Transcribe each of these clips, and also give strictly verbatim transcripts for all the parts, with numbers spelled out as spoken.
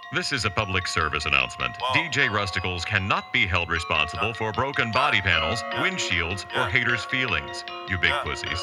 This is a public service announcement. D J Rusticles cannot be held responsible for broken body panels, windshields, or haters' feelings. You big pussies.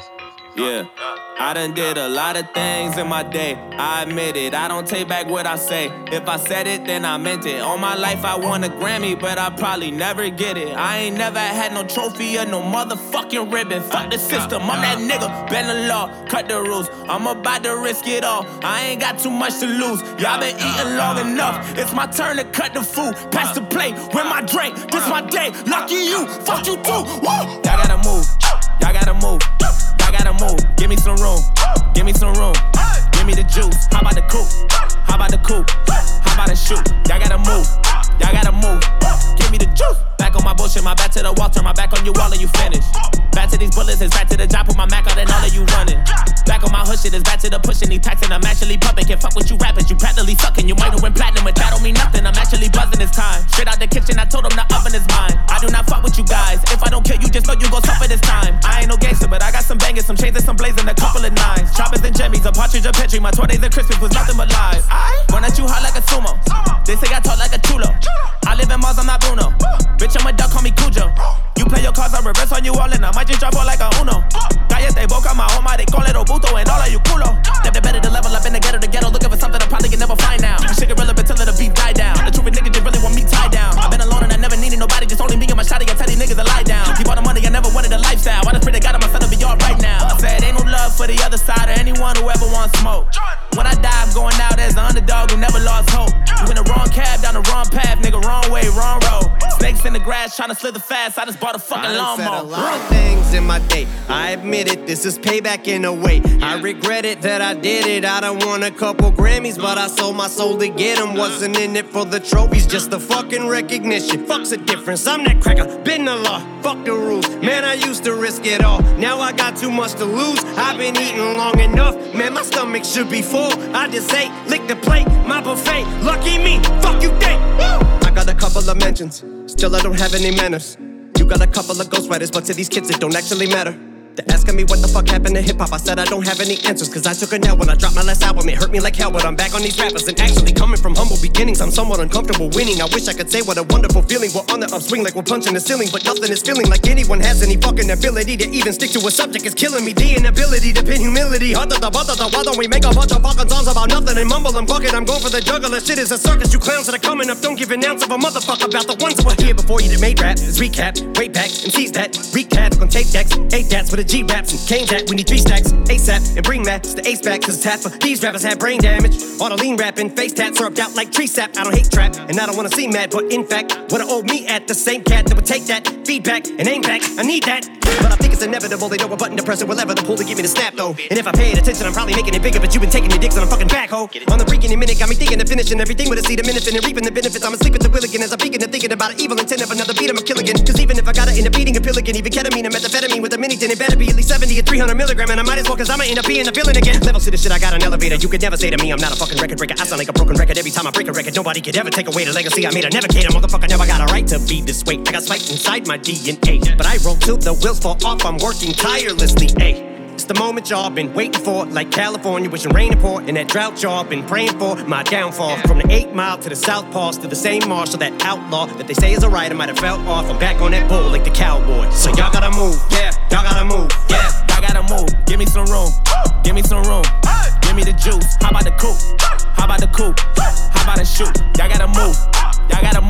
Yeah, I done did a lot of things in my day. I admit it, I don't take back what I say. If I said it, then I meant it. All my life I won a Grammy, but I probably never get it. I ain't never had no trophy or no motherfucking ribbon. Fuck the system, I'm that nigga. Bend the law, cut the rules. I'm about to risk it all. I ain't got too much to lose. Y'all been eating long enough. It's my turn to cut the food. Pass the plate, with my drink. This my day. Lucky you, fuck you too. Woo! Y'all gotta move. Y'all gotta move. Y'all gotta move. Give me some room. Give me some room. Give me the juice. How about the coupe? How about the coupe? How about the shoot? Y'all gotta move. Y'all gotta move. Give me the juice. Back on my bullshit, my back to the wall. Turn my back on you all and you finish. Back to these bullets, it's back to the job. Put my Mac out and all of you running. Back on my hood shit, it's back to the pushing. These packs and I'm actually pumping. Can't fuck with you rappers, you practically sucking. You might have went platinum, but that don't mean nothing. I'm actually buzzing this time. Straight out the kitchen, I told them the oven is mine. I do not fuck with you guys. If I don't kill you, just know you gon' suffer this time. I ain't no gangster, but I got some bangers, some chains and some blazing, a couple of nines. Choppers and jimmies, a partridge, a petri. My twenties and Christmas was nothing but lies. Run at you hard like a sumo. They say I talk like a chulo. I live in Mars, I'm not Bruno. Bitch, I'm a duck, call me Cujo. You play your cards, I reverse on you all, and I might just drop all like a uno. Cállate boca, my home, they call it Obuto, and all of you culo. Never better to level up in the ghetto, the ghetto, looking for something I probably can never find now. You shit irrelevant till the beat die down. The truth is niggas just really want me tied down. I've been alone and I never needed nobody, just only me and my shawty. I tell these niggas to lie down. Keep all the money, I never wanted a lifestyle. I just pray to God my son will be all right now. I said ain't no love for the other side or anyone who ever wants smoke. When I die, I'm going out as the underdog who never lost hope. You in the wrong cab, down the wrong path, nigga, wrong way, wrong road. Snakes in the grass, trying to slither fast. I just bought a fucking lawnmower. I said a lot of things in my day. I admit it, this is payback in a way. I regret it that I did it. I done won a couple Grammys, but I sold my soul to get them. Wasn't in it for the trophies, just the fucking recognition. Fuck's the difference, I'm that cracker, been the law. Fuck the rules, man, I used to risk it all. Now I got too much to lose. I've been eating long enough, man, my stomach should be full. I just ate, lick the plate, my buffet. Lucky me, fuck you think. I got a couple of mentions, still I don't have any manners. You got a couple of ghostwriters, but to these kids it don't actually matter. They're asking me what the fuck happened to hip-hop. I said I don't have any answers, cause I took a nap when I dropped my last album. It hurt me like hell, but I'm back on these rappers. And actually coming from humble beginnings, I'm somewhat uncomfortable winning. I wish I could say what a wonderful feeling. We're on the upswing like we're punching the ceiling, but nothing is feeling like anyone has any fucking ability to even stick to a subject. It's killing me, the inability to pin humility. Why don't we make a bunch of fucking songs about nothing and mumble and fuck it? I'm going for the juggler. Shit is a circus, you clowns that are coming up. Don't give an ounce of a motherfucker about the ones who were here before you that made rap. It's recap, way back, M Cs that recap on tape decks, eight dats with a G raps and came that we need three stacks ASAP and bring that to the ace back, cause it's half of these rappers had brain damage. All the lean rapping, face tats syrupped out like tree sap. I don't hate trap and I don't wanna see mad, but in fact wanna owe me at the same cat that would take that feedback and aim back. I need that, but I think it's inevitable. They know a button to press it, will ever the pull to give me the snap though. And if I paid attention, I'm probably making it bigger, but you've been taking your dicks on a fucking backhoe. On the freaking minute, got me thinking of finishing everything with a seed, a minute, and reaping the benefits. I'm asleep at the wheel again as I'm peeking and thinking about an evil intent of another beat. I'm a kill again, cause even if I gotta end up eating a pill again, even ketamine and methamphetamine with a mini, then it better be at least seventy or three hundred milligram, and I might as well, cause I'ma end up being a villain again. Levels to the shit, I got an elevator. You could never say to me I'm not a fucking record breaker. I sound like a broken record every time I break a record. Nobody could ever take away the legacy I made. I never cater, motherfucker, never got a right to be this way. I got spiked inside my D N A, but I roll till the wheels fall off. I'm working tirelessly, ayy. It's the moment y'all been waiting for, like California wishing rain and pour, and that drought y'all been praying for. My downfall, from the eight mile to the South Pass to the same marshal, that outlaw that they say is a writer might have fell off. I'm back on that bull like the cowboy. So y'all gotta move, yeah, y'all gotta move, yeah, y'all gotta move. Give me some room, give me some room. Give me the juice. How about the coupe? How about the coupe? How about the shoot? Y'all gotta move, y'all gotta